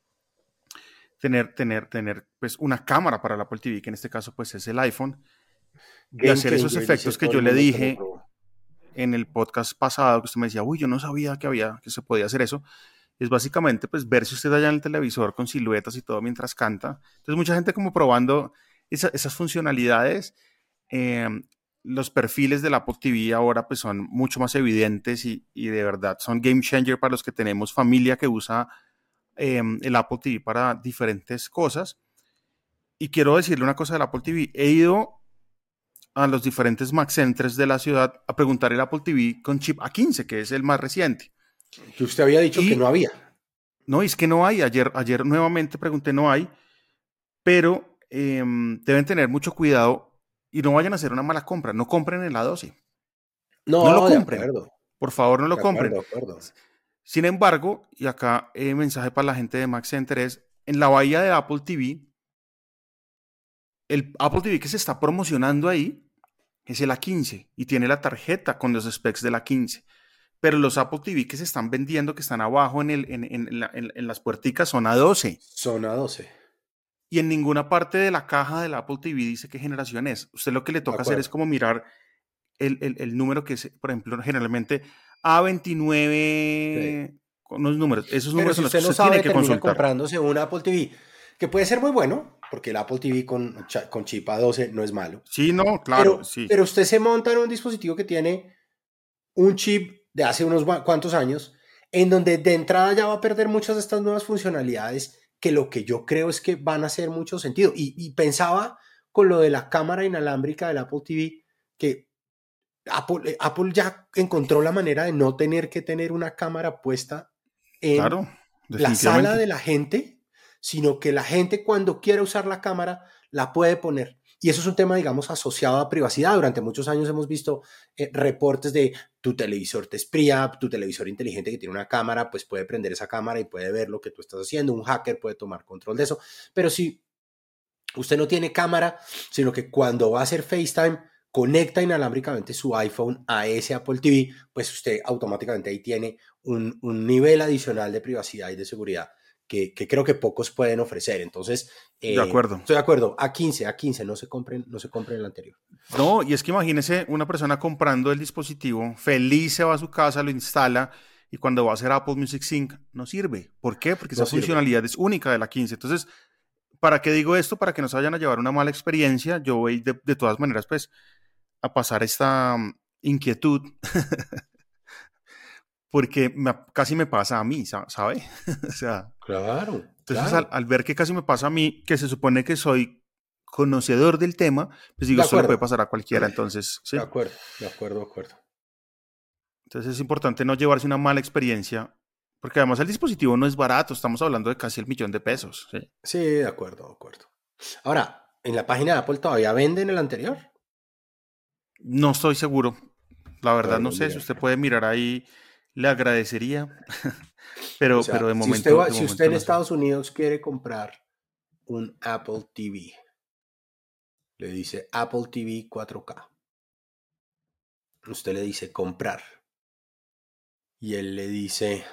tener pues una cámara para el Apple TV, que en este caso pues es el iPhone, y Game hacer esos changer, dice efectos que todo el yo le mundo que lo dije probó. en el podcast pasado, que usted me decía, uy, yo no sabía que se podía hacer eso. Es básicamente pues verse usted allá en el televisor con siluetas y todo mientras canta. Entonces mucha gente como probando esas funcionalidades. Eh, los perfiles del Apple TV ahora pues son mucho más evidentes y de verdad son game changer para los que tenemos familia que usa el Apple TV para diferentes cosas. Y quiero decirle una cosa del Apple TV. He ido a los diferentes Mac Centers de la ciudad a preguntar el Apple TV con chip A15, que es el más reciente. Que usted había dicho que no Y había. no, es que no hay. Ayer nuevamente pregunté, no hay, pero deben tener mucho cuidado y no vayan a hacer una mala compra. No compren el A12. No lo No, de compren. acuerdo, Por favor, no lo de acuerdo, compren. de acuerdo. Sin embargo, y acá mensaje para la gente de Mac Center es, en la bahía de Apple TV, el Apple TV que se está promocionando ahí es el A15 y tiene la tarjeta con los specs del A15. Pero los Apple TV que se están vendiendo, que están abajo en las puerticas, son A12. Zona 12. Y en ninguna parte de la caja del Apple TV dice qué generación es. Usted lo que le De toca hacer es acuerdo. como mirar el número que es, por ejemplo, generalmente Sí. A29 con los números. Esos Pero números si son los que usted no usted tiene sabe, que termina consultar. comprándose un Apple TV, que puede ser muy bueno, porque el Apple TV con chip A12 no es malo. Sí, no, claro, Pero, sí. pero usted se monta en un dispositivo que tiene un chip de hace unos cuantos años, en donde de entrada ya va a perder muchas de estas nuevas funcionalidades, que lo que yo creo es que van a hacer mucho sentido. Y pensaba con lo de la cámara inalámbrica del Apple TV, que Apple ya encontró la manera de no tener que tener una cámara puesta en Claro, la sala definitivamente. de la gente, sino que la gente cuando quiera usar la cámara la puede poner. Y eso es un tema, digamos, asociado a privacidad. Durante muchos años hemos visto reportes de tu televisor te espía, tu televisor inteligente que tiene una cámara, pues puede prender esa cámara y puede ver lo que tú estás haciendo. Un hacker puede tomar control de eso. Pero si usted no tiene cámara, sino que cuando va a hacer FaceTime, conecta inalámbricamente su iPhone a ese Apple TV, pues usted automáticamente ahí tiene un nivel adicional de privacidad y de seguridad que creo que pocos pueden ofrecer. Entonces, De acuerdo. estoy de acuerdo, A15, no se compren el anterior. No, y es que imagínese una persona comprando el dispositivo, feliz se va a su casa, lo instala y cuando va a hacer Apple Music Sync no sirve. ¿Por qué? Porque No esa sirve. funcionalidad es única de la 15. Entonces, ¿para qué digo esto? Para que no se vayan a llevar una mala experiencia. Yo voy de todas maneras, pues, a pasar esta inquietud, porque casi me pasa a mí, ¿sabe? O sea, Claro, entonces claro. al ver que casi me pasa a mí, que se supone que soy conocedor del tema, pues digo, De esto le puede acuerdo, pasar a cualquiera, entonces, de sí. acuerdo, de acuerdo, de acuerdo. Entonces es importante no llevarse una mala experiencia, porque además el dispositivo no es barato, estamos hablando de casi $1.000.000, ¿sí? Sí, de acuerdo, de acuerdo. Ahora, ¿en la página de Apple todavía venden el anterior? No estoy seguro, la A verdad ver, no voy a sé si mirar. usted puede mirar ahí le agradecería, O pero sea, de si usted momento en no sé. Estados Unidos quiere comprar un Apple TV, le dice Apple TV 4K. Usted le dice comprar. Y él le dice,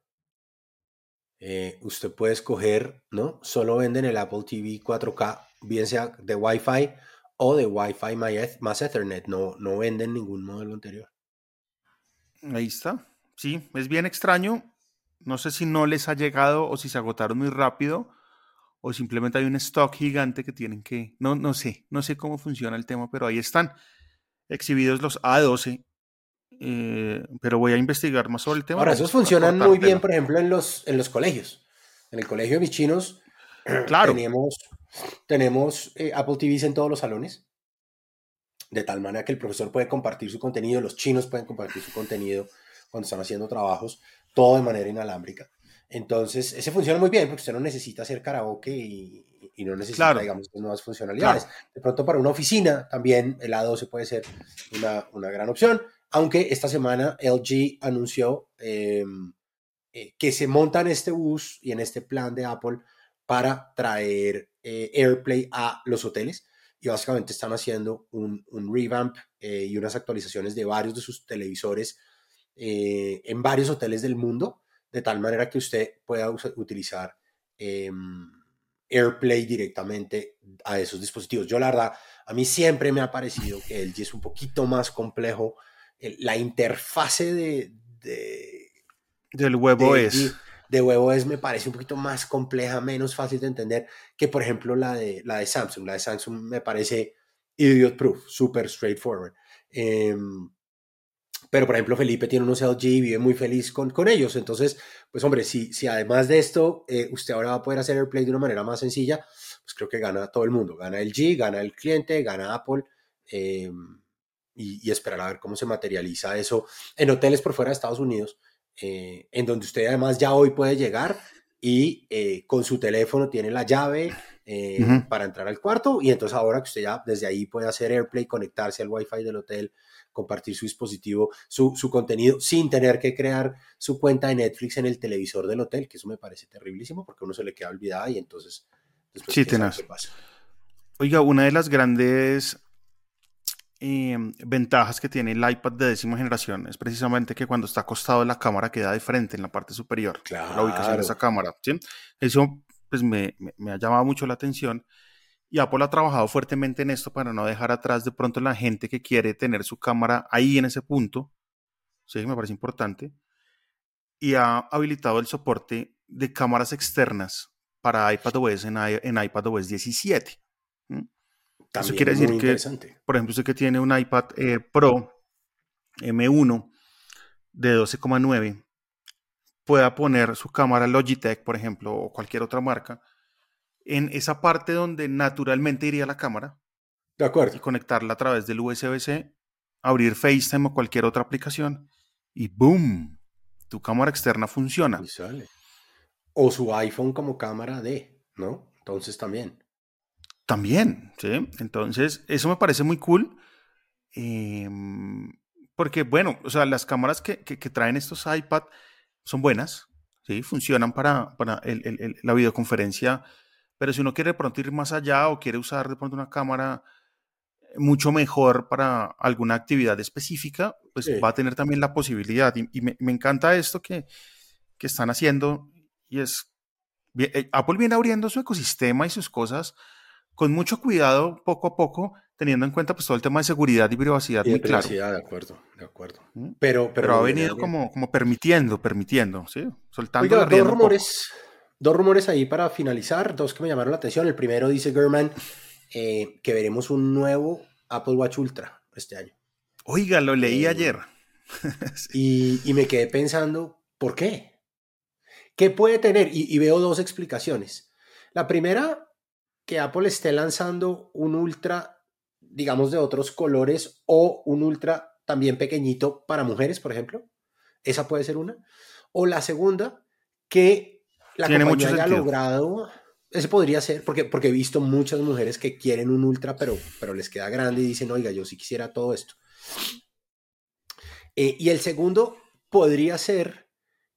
usted puede escoger, ¿no? Solo venden el Apple TV 4K, bien sea de Wi-Fi o de Wi-Fi más Ethernet. No, no venden ningún modelo anterior. Ahí está. Sí, es bien extraño. No sé si no les ha llegado o si se agotaron muy rápido o simplemente hay un stock gigante que tienen que... No, no sé cómo funciona el tema, pero ahí están exhibidos los A12. Pero voy a investigar más sobre el tema Ahora, esos para funcionan muy bien, aportártelo. por ejemplo, en los colegios. En el colegio de mis chinos Claro, tenemos Apple TVs en todos los salones, de tal manera que el profesor puede compartir su contenido, los chinos pueden compartir su contenido cuando están haciendo trabajos, todo de manera inalámbrica. Entonces, ese funciona muy bien porque usted no necesita hacer karaoke y no necesita, claro, digamos, nuevas funcionalidades. claro. De pronto, para una oficina, también el A12 puede ser una gran opción, aunque esta semana LG anunció que se monta en este bus y en este plan de Apple para traer AirPlay a los hoteles y básicamente están haciendo un revamp y unas actualizaciones de varios de sus televisores en varios hoteles del mundo, de tal manera que usted pueda utilizar AirPlay directamente a esos dispositivos. Yo la verdad, a mí siempre me ha parecido que LG es un poquito más complejo. La interfase Del huevo de es. LG de WebOS me parece un poquito más compleja, menos fácil de entender que, por ejemplo, la de Samsung. La de Samsung me parece idiot proof, súper straightforward. Pero, por ejemplo, Felipe tiene unos LG y vive muy feliz con ellos. Entonces, pues, hombre, si además de esto, usted ahora va a poder hacer AirPlay de una manera más sencilla, pues creo que gana todo el mundo. Gana LG, gana el cliente, gana Apple. Eh, y esperar a ver cómo se materializa eso en hoteles por fuera de Estados Unidos, en donde usted además ya hoy puede llegar y con su teléfono tiene la llave Ujú. para entrar al cuarto y entonces ahora que usted ya desde ahí puede hacer AirPlay, conectarse al Wi-Fi del hotel, compartir su dispositivo, su contenido sin tener que crear su cuenta de Netflix en el televisor del hotel, que eso me parece terriblísimo porque uno se le queda olvidada y entonces después Sí, quién sabe qué tenaz. pasa. Oiga, una de las grandes ventajas que tiene el iPad de décima generación es precisamente que cuando está acostado la cámara queda de frente en la parte superior, la ubicación de Claro. esa cámara, ¿sí? Eso pues me ha llamado mucho la atención y Apple ha trabajado fuertemente en esto para no dejar atrás de pronto la gente que quiere tener su cámara ahí en ese punto, sí, me parece importante, y ha habilitado el soporte de cámaras externas para iPadOS en iPadOS 17. ¿Mm? Eso También quiere decir muy que, interesante. por ejemplo, usted que tiene un iPad Pro M1 de 12,9 pueda poner su cámara Logitech, por ejemplo, o cualquier otra marca, en esa parte donde naturalmente iría la cámara De y acuerdo. conectarla a través del USB-C, abrir FaceTime o cualquier otra aplicación y ¡boom! Tu cámara externa Y funciona. sale. O su iPhone como cámara de, ¿no? Entonces también. También, ¿sí? Entonces, eso me parece muy cool. eh, Porque, bueno, o sea, las cámaras que traen estos iPad son buenas, ¿sí? Funcionan para la videoconferencia, pero si uno quiere de pronto ir más allá o quiere usar de pronto una cámara mucho mejor para alguna actividad específica, pues va Sí. a tener también la posibilidad. Y me encanta esto que están haciendo y es, Apple viene abriendo su ecosistema y sus cosas con mucho cuidado, poco a poco, teniendo en cuenta pues todo el tema de seguridad y privacidad Y de muy claro. privacidad, de acuerdo, de acuerdo. ¿Mm? Pero Pero ha lo viene venido abriendo. como permitiendo, ¿sí? Soltando Oiga, la rienda un poco. dos rumores ahí para finalizar, dos que me llamaron la atención. El primero dice Gurman que veremos un nuevo Apple Watch Ultra este año. Oiga, lo leí Eh, ayer. Sí. y me quedé pensando, ¿por qué? ¿Qué puede tener? Y veo dos explicaciones. La primera, que Apple esté lanzando un Ultra, digamos, de otros colores o un Ultra también pequeñito para mujeres, por ejemplo. Esa puede ser una. O la segunda, que la Tiene compañía mucho haya sentido. logrado, ese podría ser, porque he visto muchas mujeres que quieren un Ultra, pero les queda grande y dicen, oiga, yo sí quisiera todo esto. Y el segundo, podría ser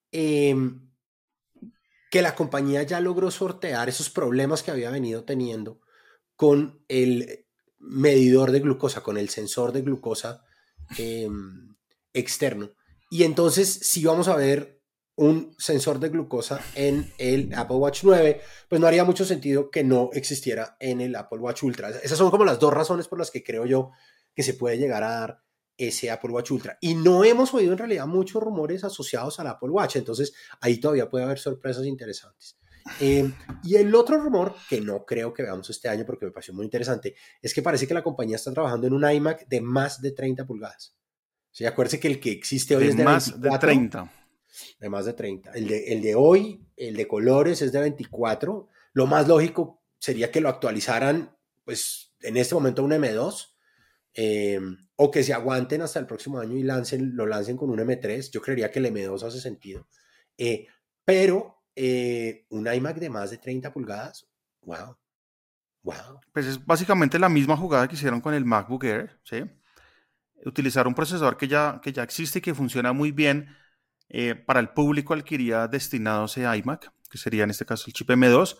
que la compañía ya logró sortear esos problemas que había venido teniendo con el medidor de glucosa, con el sensor de glucosa externo. Y entonces, si vamos a ver un sensor de glucosa en el Apple Watch 9, pues no haría mucho sentido que no existiera en el Apple Watch Ultra. Esas son como las dos razones por las que creo yo que se puede llegar a dar ese Apple Watch Ultra. Y no hemos oído en realidad muchos rumores asociados al Apple Watch, entonces ahí todavía puede haber sorpresas interesantes. Y el otro rumor, que no creo que veamos este año porque me pareció muy interesante, es que parece que la compañía está trabajando en un iMac de más de 30 pulgadas. O sea, acuérdense que el que existe hoy es de más 24. De 30. De más de 30. El de hoy, el de colores, es de 24. Lo más lógico sería que lo actualizaran, pues, en este momento un M2, o que se aguanten hasta el próximo año y lo lancen con un M3. Yo creería que el M2 hace sentido. Pero un iMac de más de 30 pulgadas, wow. Pues es básicamente la misma jugada que hicieron con el MacBook Air, ¿sí? Utilizar un procesador que ya existe y que funciona muy bien para el público al que iría destinado ese iMac, que sería en este caso el chip M2,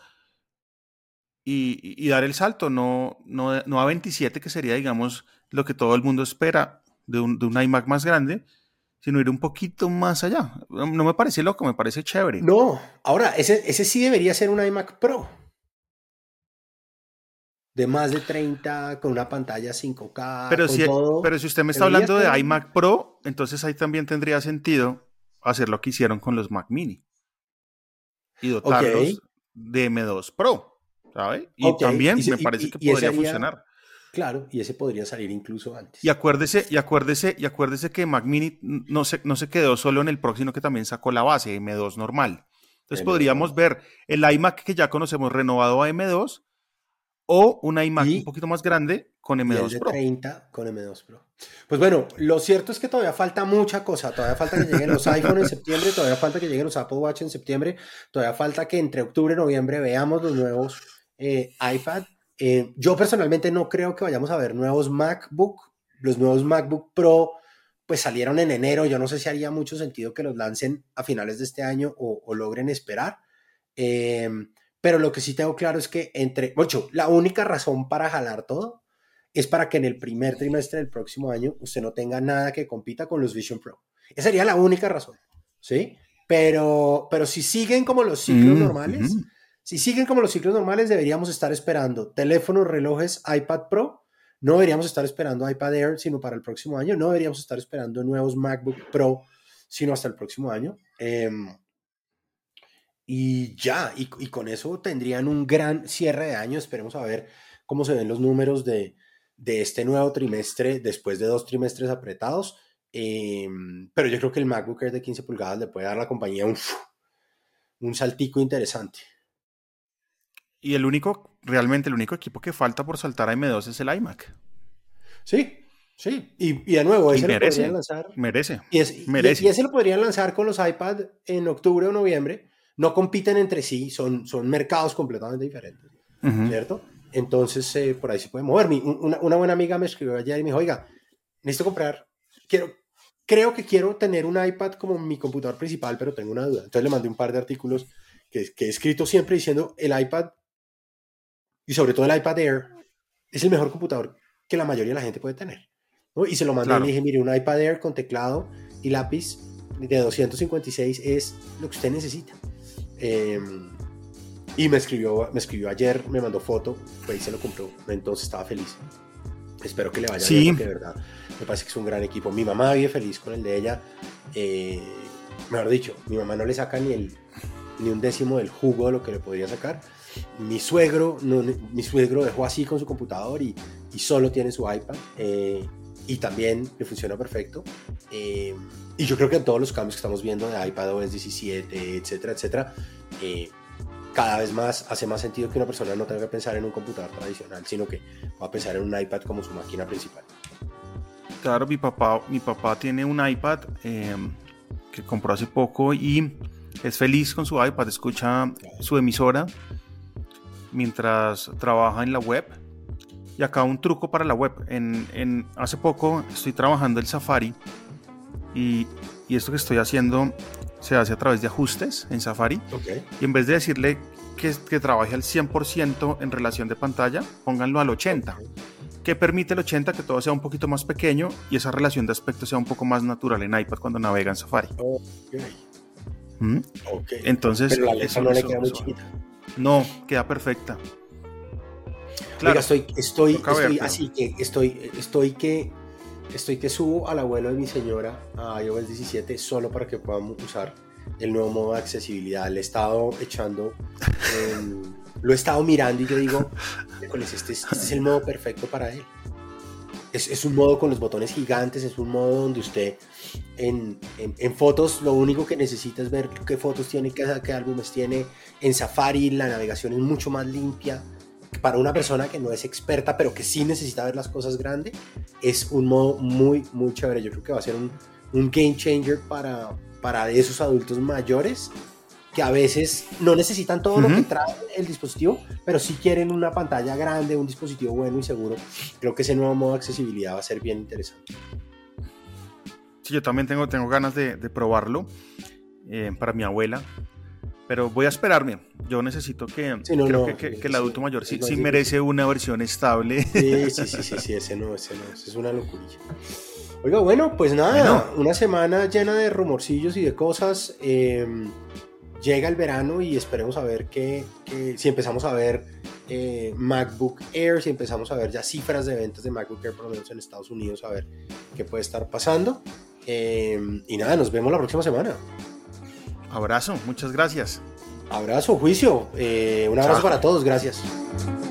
y dar el salto, no a 27, que sería, digamos, lo que todo el mundo espera de un iMac más grande, sino ir un poquito más allá. No me parece loco, me parece chévere. No, ahora, ese sí debería ser un iMac Pro. De más de 30, con una pantalla 5K, con todo. Pero si usted me está Debería hablando ser. de iMac Pro, entonces ahí también tendría sentido hacer lo que hicieron con los Mac Mini y dotarlos de M2 Pro, ¿sabe? Y también me parece que podría funcionar. Claro, y ese podría salir incluso antes. Y acuérdese que Mac Mini no se quedó solo en el Pro, sino que también sacó la base M2 normal. Entonces podríamos ver el iMac que ya conocemos renovado a M2 o un iMac un poquito más grande con M2 y el de Pro. 30 con M2 Pro. Pues bueno, lo cierto es que todavía falta mucha cosa. Todavía falta que lleguen los iPhone en septiembre, todavía falta que lleguen los Apple Watch en septiembre, todavía falta que entre octubre y noviembre veamos los nuevos iPad. Yo personalmente no creo que vayamos a ver nuevos MacBook. Los nuevos MacBook Pro pues salieron en enero. Yo no sé si haría mucho sentido que los lancen a finales de este año o logren esperar. Pero lo que sí tengo claro es que la única razón para jalar todo es para que en el primer trimestre del próximo año usted no tenga nada que compita con los Vision Pro. Esa sería la única razón, ¿sí? Pero si siguen como los ciclos normales, deberíamos estar esperando teléfonos, relojes, iPad Pro. No deberíamos estar esperando iPad Air, sino para el próximo año. No deberíamos estar esperando nuevos MacBook Pro, sino hasta el próximo año. Y ya, y con eso tendrían un gran cierre de año. Esperemos a ver cómo se ven los números de este nuevo trimestre después de 2 trimestres apretados. Pero yo creo que el MacBook Air de 15 pulgadas le puede dar a la compañía un saltico interesante. Y realmente el único equipo que falta por saltar a M2 es el iMac. Sí. Y de nuevo, ese lo podrían lanzar. Merece. Y ese lo podrían lanzar con los iPad en octubre o noviembre. No compiten entre sí, son mercados completamente diferentes, ¿cierto? Entonces, por ahí se puede mover. Una buena amiga me escribió ayer y me dijo, oiga, necesito comprar, creo que quiero tener un iPad como mi computador principal, pero tengo una duda. Entonces le mandé un par de artículos que he escrito siempre diciendo el iPad, y sobre todo el iPad Air, es el mejor computador que la mayoría de la gente puede tener, ¿no? Y se lo mandé. Claro. Y le dije, mire, un iPad Air con teclado y lápiz de 256 es lo que usted necesita. Y me escribió ayer, me mandó foto, pues se lo compró, entonces estaba feliz. Espero que le vaya bien, porque de verdad me parece que es un gran equipo. Mi mamá vive feliz con el de ella. Mejor dicho, mi mamá no le saca ni un décimo del jugo de lo que le podría sacar. Mi suegro dejó así con su computador y solo tiene su iPad. Y también le funciona perfecto. Y yo creo que en todos los cambios que estamos viendo de iPadOS 17, etcétera, cada vez más hace más sentido que una persona no tenga que pensar en un computador tradicional, sino que va a pensar en un iPad como su máquina principal. Claro, mi papá tiene un iPad que compró hace poco y es feliz con su iPad, escucha su emisora mientras trabaja en la web. Y acá un truco para la web. Hace poco estoy trabajando el Safari y y esto que estoy haciendo se hace a través de ajustes en Safari. Okay. Y en vez de decirle que trabaje al 100% en relación de pantalla, pónganlo al 80%. Okay. Que permite el 80% que todo sea un poquito más pequeño y esa relación de aspecto sea un poco más natural en iPad cuando navega en Safari. Okay. Okay. Entonces, pero la letra no le queda muy chiquita. No, queda perfecta. Claro, oiga, estoy que subo al abuelo de mi señora a iOS 17 solo para que podamos usar el nuevo modo de accesibilidad. Le he estado echando, lo he estado mirando y yo digo, este es el modo perfecto para él. Es un modo con los botones gigantes, es un modo donde usted en fotos lo único que necesita es ver qué fotos tiene, qué álbumes tiene. En Safari la navegación es mucho más limpia. Para una persona que no es experta, pero que sí necesita ver las cosas grandes, es un modo muy, muy chévere. Yo creo que va a ser un game changer para esos adultos mayores que a veces no necesitan todo lo que trae el dispositivo, pero sí quieren una pantalla grande, un dispositivo bueno y seguro. Creo que ese nuevo modo de accesibilidad va a ser bien interesante. Sí, yo también tengo ganas de probarlo para mi abuela, pero voy a esperarme. Yo necesito que el adulto mayor sí merece una versión estable. Sí, ese no, es una locurilla. Oiga, bueno, pues nada, una semana llena de rumorcillos y de cosas. Llega el verano y esperemos a ver si empezamos a ver MacBook Air, si empezamos a ver ya cifras de ventas de MacBook Air, por lo menos en Estados Unidos, a ver qué puede estar pasando. Y nada, nos vemos la próxima semana. Abrazo, muchas gracias. Abrazo, juicio. Un abrazo para todos, gracias.